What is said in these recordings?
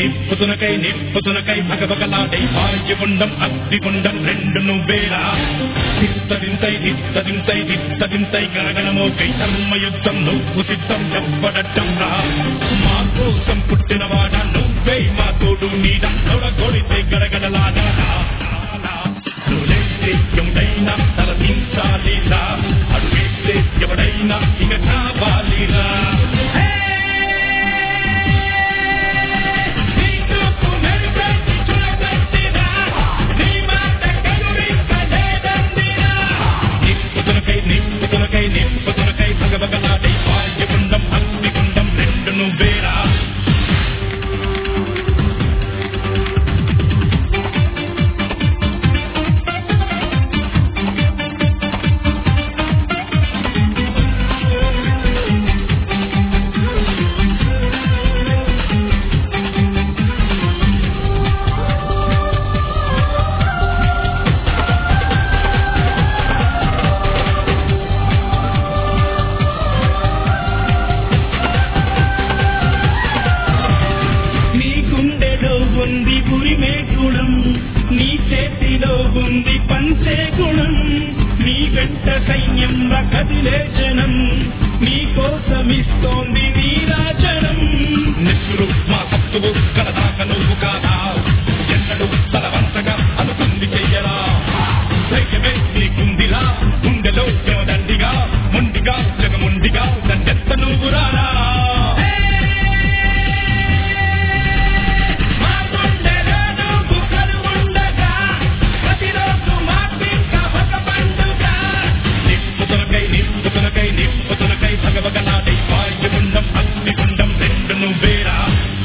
నిప్పుతునకై భగభగలాడై వాయుగుండం అగ్నిగుండం రెండు నువ్వేరా నిత్తదింతై గణగణమోకై ధర్మయుద్ధం నువ్వు సిద్ధం ఎవ్వడట్టం రా మా కోసం పుట్టినవాడ నువ్వే మా తోడు నీడ కొడితే గడగడలాడా ఎవడైనా తలదించాలిరా అడుగేస్తే ఎవడైనా ఇక కావాలిరా నిప్పుతునకై భగభగలాడై వాయుగుండం అగ్నిగుండం రెండు నువ్వేరా ఉంది ఉరిమే గుణం నీ చేతిలో ఉంది పంచే గుణం నీ వెంట సైన్యంలా కదిలే జనం నీ కోసమిస్తోంది నీ రాజనం నిస్సులు మా సత్తువు కడదాక నువ్వు కాదా ఎన్నడు తలవంతగా అనుకుంది చెయ్యరా ధైర్యమే నీకుందిలా గుండెలో దండిగా మొండిగా జగముండిగా దండెత్త నువ్వు రారా నిప్పుతునకై భగభగలాడై వాయుగుండం అగ్నిగుండం రెండు నువ్వేరా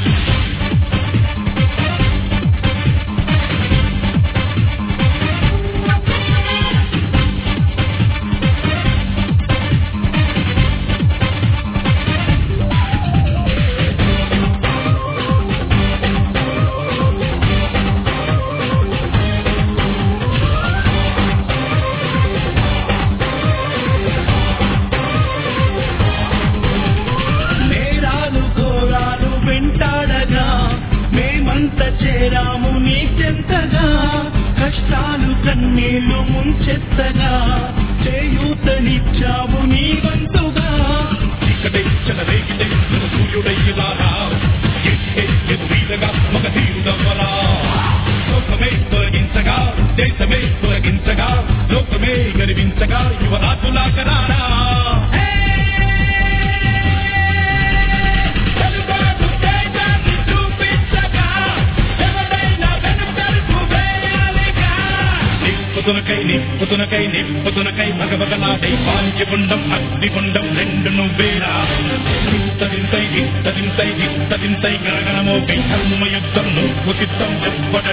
మేమంత చేరాము నీ చెంతగా కష్టాలు కన్నీళ్లు ముంచెత్తగా చేయూతనిచ్చావు నీ వంతుగా ఇక్కడే చెలరేగితే సూర్యుడయ్యిలారా ఎదురీదగా మగ తీరుదవ్వరా లోకమే తొలగించగా దేశమే తొలగించగా లోకమే గర్వించగా యువరాజులాకరారా నిప్పుతునకై భగభగలాడై వాయుగుండం అగ్నిగుండం రెండు నువ్వేరా నిత్తదింతై గణగణమోకై ధర్మయుద్ధం నువ్వు సిద్ధం ఎవ్వడ